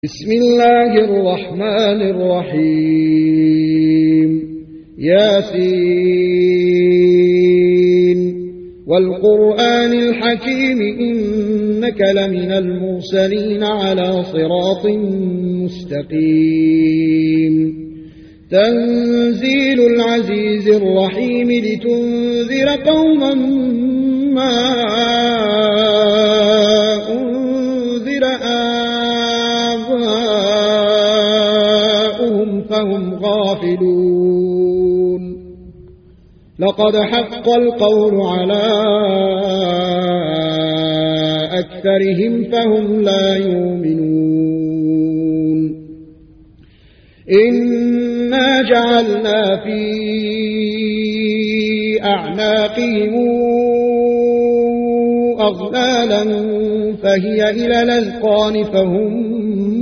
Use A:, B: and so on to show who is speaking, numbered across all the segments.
A: بسم الله الرحمن الرحيم ياسين والقرآن الحكيم إنك لمن المرسلين على صراط مستقيم تنزيل العزيز الرحيم لتنذر قوما ما أنذر آباؤهم فهم غافلون لقد حق القول على أكثرهم فهم لا يؤمنون إنا جعلنا في أعناقهم أغلالا فهي إلى الأذقان فهم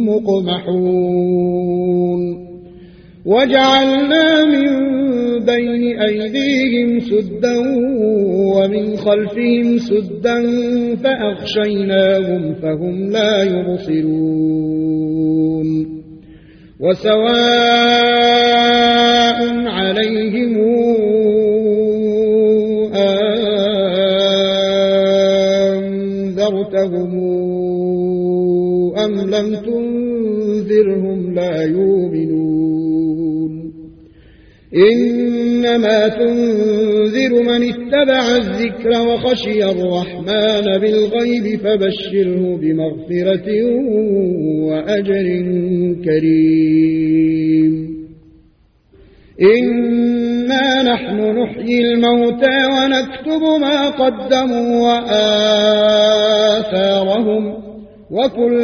A: مقمحون وجعلنا من بين أيديهم سدا ومن خلفهم سدا فأغشيناهم فهم لا يبصرون وسواء عليهم أنذرتهم أم لم تنذرهم لا يؤمنون إنما تنذر من اتبع الذكر وخشي الرحمن بالغيب فبشره بمغفرة وأجر كريم إنا نحن نحيي الموتى ونكتب ما قدموا وآثارهم وكل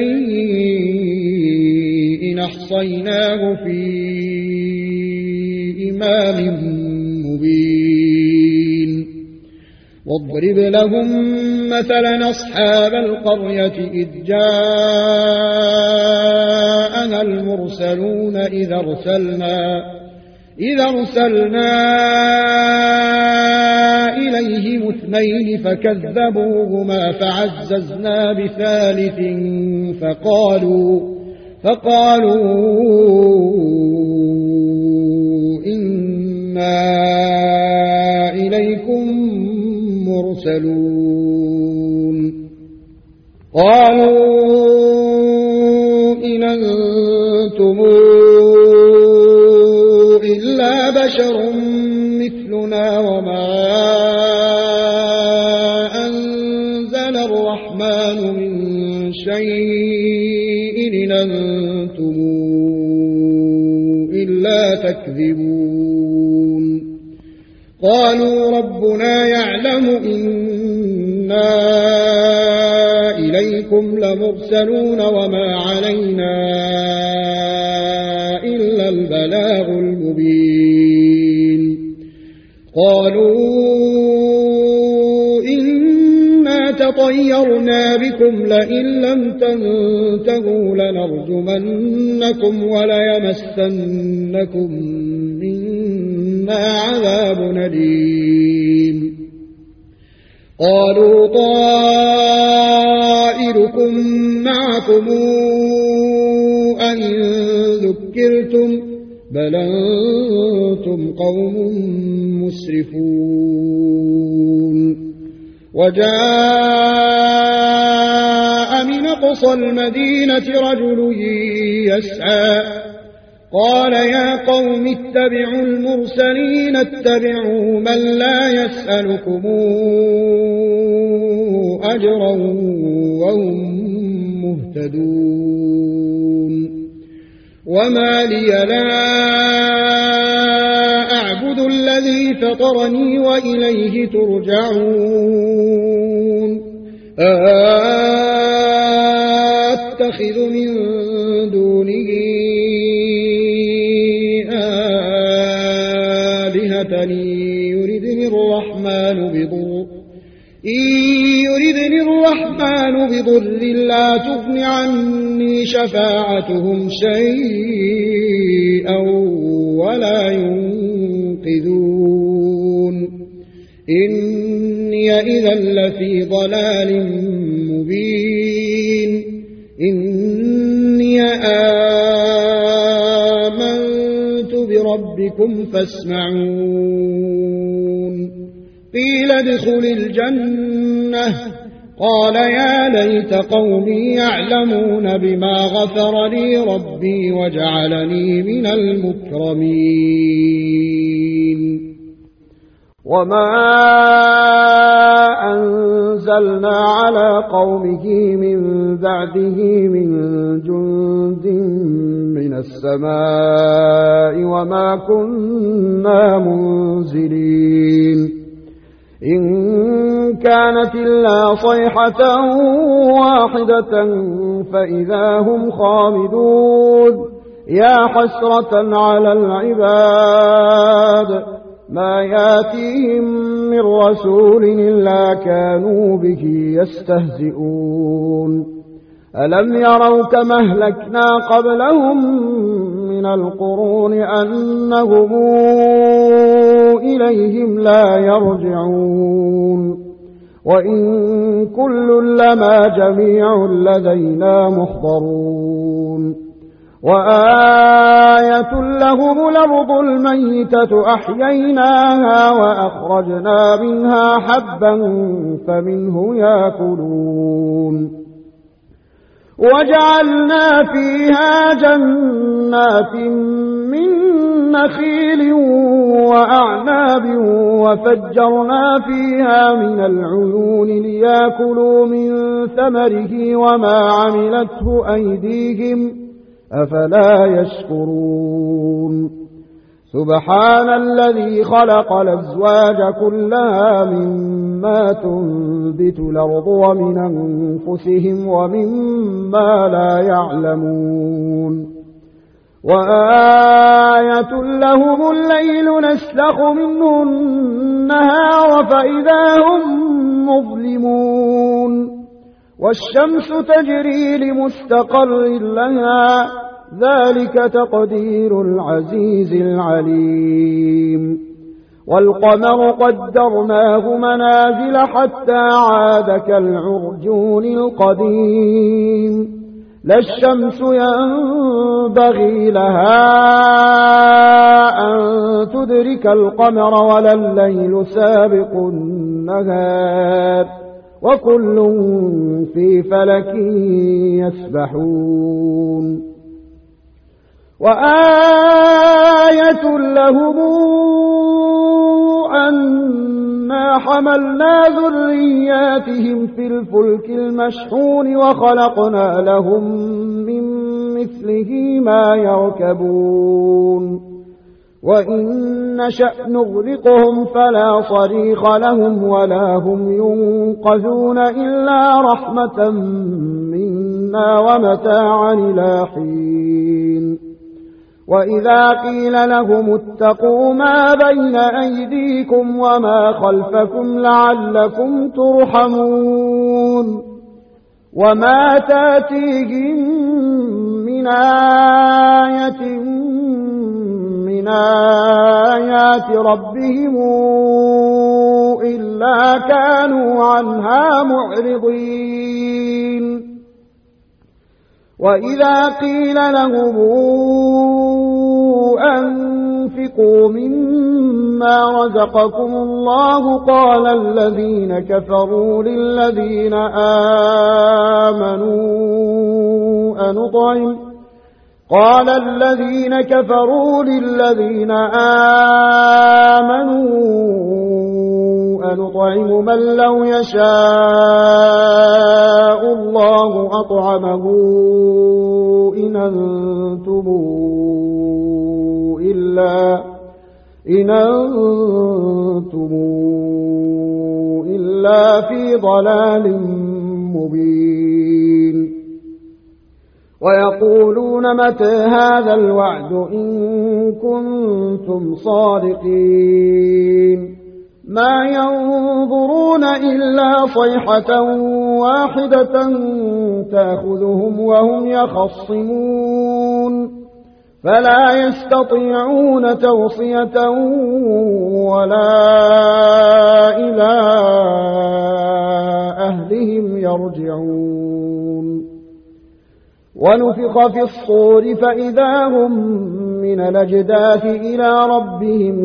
A: شيء أحصيناه في إمام مبين واضرب لهم مثلا أصحاب القرية إذ جاءنا المرسلون إذ أرسلنا إليهم اثنين فكذبوهما فعززنا بثالث فقالوا إنا إليكم مرسلون قالوا إن أنتم إلا بشر مثلنا وما أنزل الرحمن من شيء إن أنتم إلا تكذبون قالوا ربنا يعلم إنا إليكم لمرسلون وما علينا إلا البلاغ المبين قالوا إنا تطيرنا بكم لئن لم تنتهوا لنرجمنكم وليمسنكم منا عذاب أليم قالوا طائركم معكم أئن ذكرتم بل أنتم قوم مسرفون وجاء من أقصى المدينة رجل يسعى قال يا قوم اتبعوا المرسلين اتبعوا من لا يسألكم أجرا وهم مهتدون وما لي لا أعبد الذي فطرني وإليه ترجعون أتخذ من دونه آلهة يردني الرحمن بضر لا تغن عني شفاعتهم شيئا ولا ينقذون إني إذا لفي ضلال مبين إني ربكم فاسمعون قيل ادخل الجنة قال يا ليت قومي يعلمون بما غفر لي ربي وجعلني من المكرمين
B: وما أنزلنا على قومه من بعده من جند من السماء وما كنا منزلين إن كانت إلا صيحة واحدة فإذا هم خامدون يا حسرة على العباد ما ياتيهم من رسول إلا كانوا به يستهزئون ألم يروا كما أهلكنا قبلهم من القرون أنهم إليهم لا يرجعون وإن كل لما جميع لدينا محضرون وآية لهم الأرض الميتة أحييناها وأخرجنا منها حبا فمنه يأكلون وجعلنا فيها جنات من نخيل وأعناب وفجرنا فيها من العيون ليأكلوا من ثمره وما عملته أيديهم أفلا يشكرون سبحان الذي خلق الأزواج كلها مما تنبت الأرض ومن أنفسهم ومما لا يعلمون وآية لهم الليل نسلخ منه النهار فإذا هم مظلمون والشمس تجري لمستقر لها ذلك تقدير العزيز العليم والقمر قدرناه منازل حتى عاد كالعرجون القديم لا الشمس ينبغي لها أن تدرك القمر ولا الليل سابق النهار وكل في فلك يسبحون وآية لهم أنا حملنا ذرياتهم في الفلك المشحون وخلقنا لهم من مثله ما يركبون وإن نشأ نغرقهم فلا صريخ لهم ولا هم ينقذون إلا رحمة منا ومتاعا إلى حين وإذا قيل لهم اتقوا ما بين أيديكم وما خلفكم لعلكم ترحمون وما تاتيهم من آية من آيات ربهم إلا كانوا عنها معرضين وإذا قيل لهم أنفقوا مما رزقكم الله قال الذين كفروا للذين آمنوا أنطعم من لو يشاء الله أطعمه إن أنتم إلا في ضلال مبين ويقولون متى هذا الوعد إن كنتم صادقين ما ينظرون إلا صيحة واحدة تأخذهم وهم يخصمون فلا يستطيعون توصية ولا إلى أهلهم يرجعون ونفخ في الصور فإذا هم من الأجداث إلى ربهم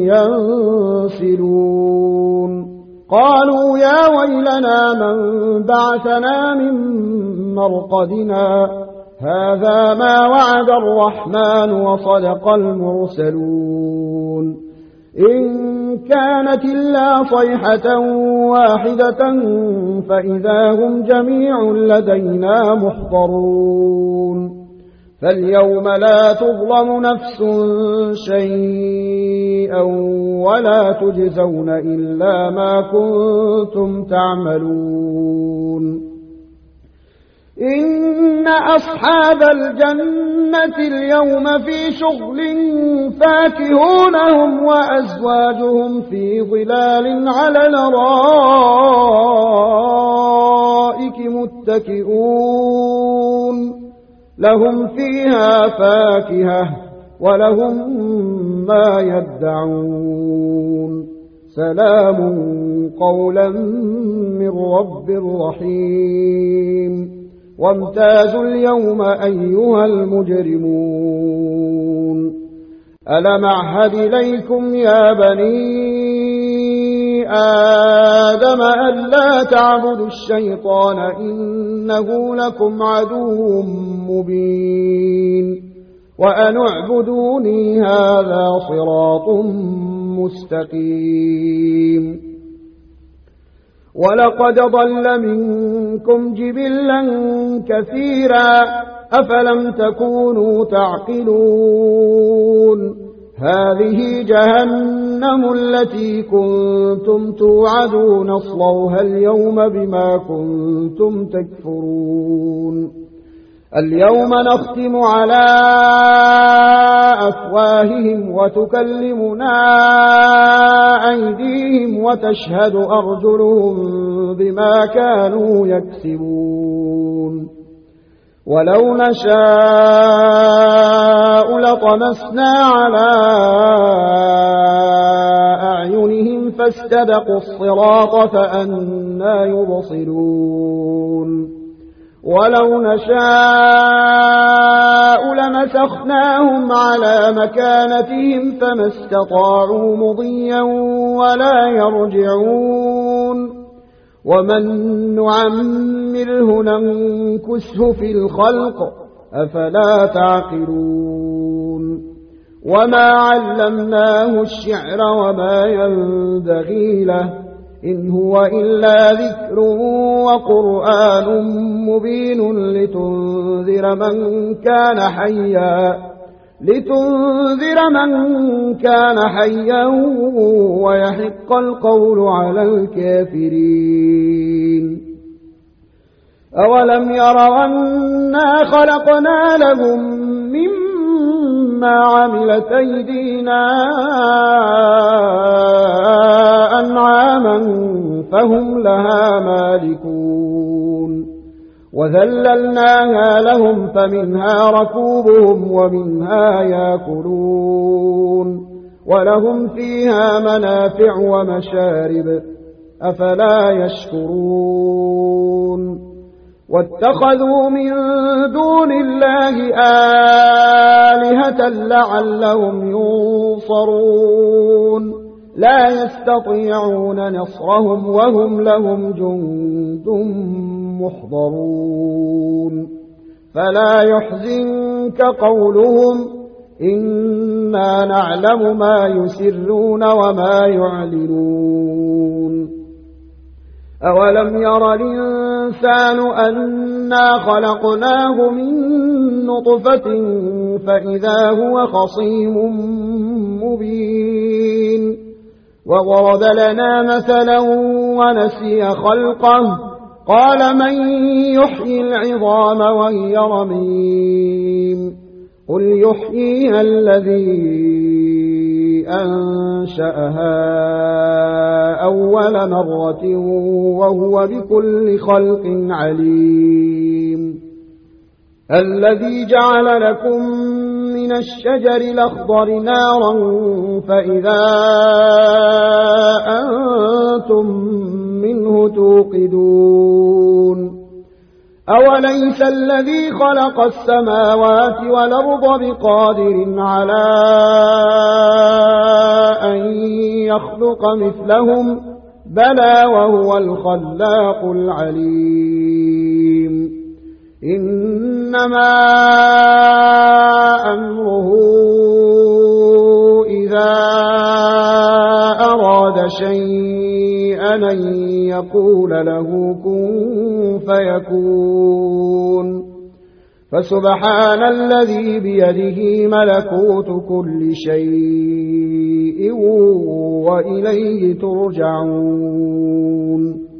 B: ينسلون قالوا يا ويلنا من بعثنا من مرقدنا هذا ما وعد الرحمن وصدق المرسلون إن كانت إلا صيحة واحدة فإذا هم جميع لدينا محضرون فاليوم لا تظلم نفس شيئا ولا تجزون إلا ما كنتم تعملون إن أصحاب الجنة اليوم في شغل فاكهون هم وأزواجهم في ظلال على الأرائك متكئون لهم فيها فاكهة ولهم ما يدعون سلام قولا من رب رحيم وامتازوا اليوم أيها المجرمون ألم أعهد إليكم يا بني آدم ألا تعبدوا الشيطان إنه لكم عدو مبين وأن اعبدوني هذا صراط مستقيم ولقد ضل منكم جبلا كثيرا أفلم تكونوا تعقلون هذه جهنم التي كنتم توعدون اصلوها اليوم بما كنتم تكفرون اليوم نختم على أفواههم وتكلمنا أيديهم وتشهد أرجلهم بما كانوا يكسبون ولو نشاء لطمسنا على أعينهم فاستبقوا الصراط فأنى يبصرون ولو نشاء لمسخناهم على مكانتهم فما استطاعوا مضيا ولا يرجعون ومن نعمره ننكسه في الخلق أفلا تعقلون وما علمناه الشعر وما ينبغي له إن هو إلا ذكر وقرآن مبين لتنذر من كان حيا ويحق القول على الكافرين أولم يروا أنا خلقنا لهم مما عملت أيدينا أنعاما فهم لها مالكون وذللناها لهم فمنها ركوبهم ومنها يأكلون ولهم فيها منافع ومشارب أفلا يشكرون واتخذوا من دون الله آلهة لعلهم ينصرون لا يستطيعون نصرهم وهم لهم جند محضرون فلا يحزنك قولهم إنا نعلم ما يسرون وما يعلنون أولم ير الإنسان أنا خلقناه من نطفة فإذا هو خصيم مبين وضرب لنا مثلا ونسي خلقه قال من يحيي العظام وهي رميم قل يحييها الذي أنشأها أول مرة وهو بكل خلق عليم الذي جعل لكم من الشجر الأخضر نارا فإذا أنتم منه توقدون أوليس الذي خلق السماوات والأرض بقادر على أن يخلق مثلهم بلى وهو الخلاق العليم إنما أمره إذا أراد شيئا أن يقول له كن فيكون فسبحان الذي بيده ملكوت كل شيء وإليه ترجعون